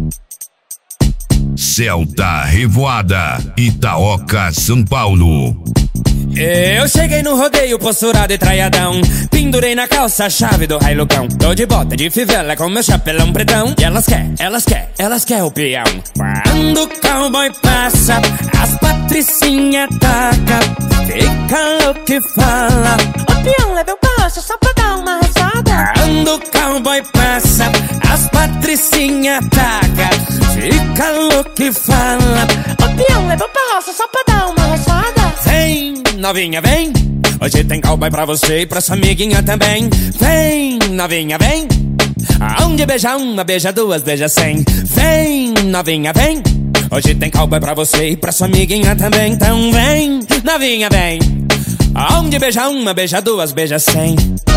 Céu da Revoada, Itaoca, São Paulo. Eu cheguei no rodeio posturado e traiadão, pendurei na calça a chave do railucão. Tô de bota de fivela com meu chapelão pretão. E elas quer o peão. Quando o cowboy passa, as patricinha taca, fica louco e fala: ô peão, leva eu passo só pra dar uma rosada. Quando o cowboy passa, as patricinha taca, fica louco e fala: ô peão, leva eu pra roça só pra dar uma rosada. Vem, novinha, vem, hoje tem cowboy pra você e pra sua amiguinha também. Vem, novinha, vem, aonde beija uma, beija duas, beija cem. Vem, novinha, vem, hoje tem cowboy pra você e pra sua amiguinha também. Então vem, novinha, vem, aonde beija uma, beija duas, beija cem.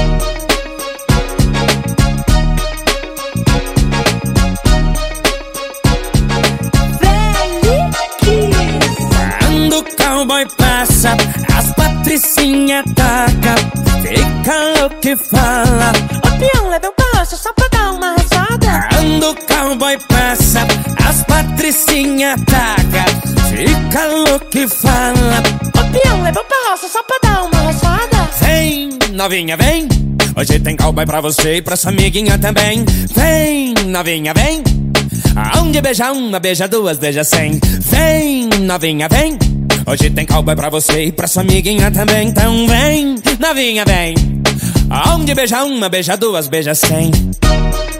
Quando o cowboy passa, as patricinha taca, fica louco e fala: ô peão, leva eu passo só pra dar uma rosada. Quando o cowboy passa, as patricinha taca, fica louco e fala: ô peão, leva eu pra roça só pra dar uma rosada. vem, novinha, vem, hoje tem cowboy pra você e pra sua amiguinha também. Vem, novinha, vem, aonde beija uma, beija duas, beija cem. Vem, novinha, vem, hoje tem cowboy pra você e pra sua amiguinha também. Então vem, novinha, vem, aonde beija uma, beija duas, beija cem.